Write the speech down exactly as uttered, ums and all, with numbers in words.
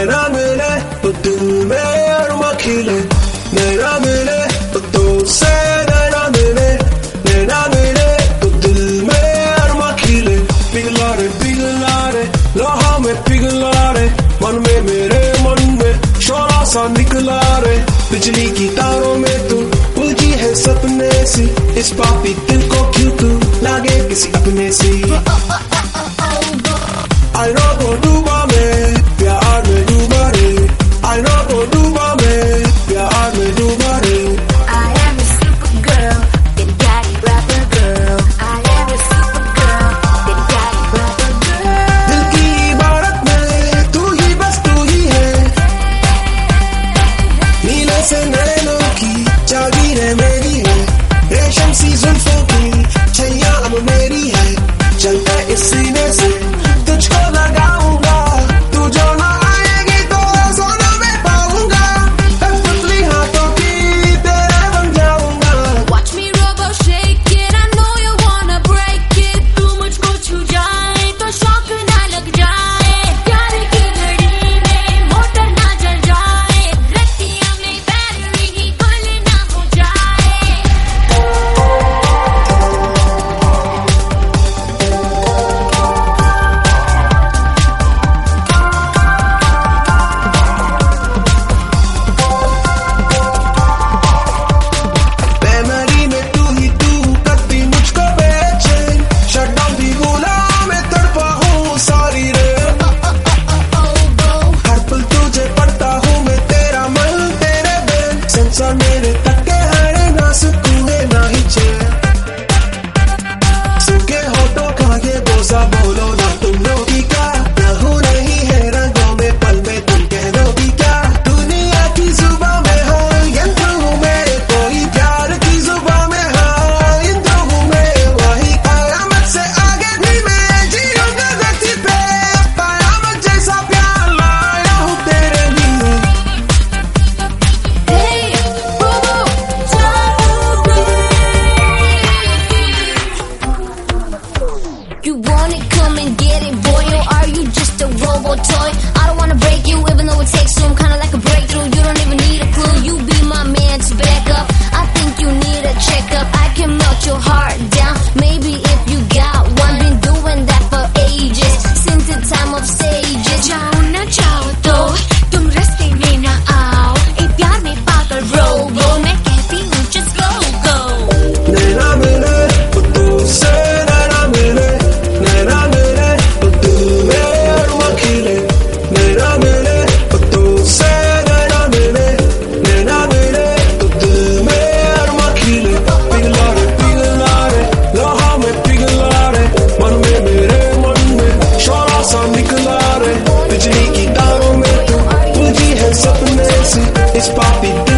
नैना मिले तो दिल में अरमा खिले, नैना मिले तो तुझसे नैना मिले, नैना मिले तो दिल में अरमा खिले। पिघला रे पिघला रे लोहा में पिघला रे, मन में मेरे मन में शोला सा निकला रे। बिजली की तारों में तू उलझी है सपने सी, इस पापी दिल को क्यों तू लागे किसी अपने सी। I know को डूबा मैं प्यार में डूबा रे, I know को डूबा मैं प्यार में डूबा रे। I am a super girl, then daddy rapper girl. I am a super girl, then daddy rapper girl. दिल की इबारत में तू ही बस तू ही है, नीले से नैनों की जागीर है मेरी है, रेशम सी जुल्फों की छैया अब मेरी है। चलता इस सीने से तुझको लगाऊंगा, तू जो ना आएगी तो सोना मैं पाऊंगा, पतली हाथों की तेरा बन जाऊंगा। Watch me robo shake it, I know you wanna break it. तू मुझको छू जाए तो शौक ना लग जाए, प्यार की घड़ी में मोटर ना जल जाए, रतिया में बैटरी ही गुल ना हो जाए। मेमोरी में तू ही तू करती मुझको बेचैन, शटडाउन भी गुलाम में तड़पा हूँ सारी रे। हर पल तुझे पढ़ता हूँ मैं तेरा मन तेरे बिन, संसार मेरे तक के है ना सुकून है ना ही चैन। सूखे होठों का ये बोझा बोलो ना तुम लोगी क्या, ना हूँ नहीं है रंगों में पल में तुम कह दोगी क्या। दुनिया की जुबां में हाँ यंत्र हूँ मैं, कोई प्यार की जुबां में हाँ यंत्र हूँ मैं। वही कयामत से आगे भी मैं जीऊंगा धरती पे, कयामत जैसा प्यार लाया हूँ तेरे लिए। Hey, robo, you want it, come and get it, boy, or are you just a robo toy? I don't wanna break you, even though it takes some, kinda like a breakthrough. You don't even need a clue, you be my man to back up. I think you need a checkup, I can melt your heart down. Maybe if you got one, been doing that for ages, since the time of sages. जाओ ना जाओ तो तुम रास्ते में ना आओ, ए प्यार में पागल रोबो, मैं कहती हूँ just go go. नैना मिले तो तुझसे नैना मिले, नैना मिले तो दिल में अरमा खिले, नैना मिले तो तुझसे नैना मिले, नैना मिले तो दिल में अरमा खिले। पिघला रे पिघला रे लोहा में पिघला रे, मन में मेरे मन में शोला सा निकला रे। बिजली की तारों में तू उलझी है सपने सी, इस पापी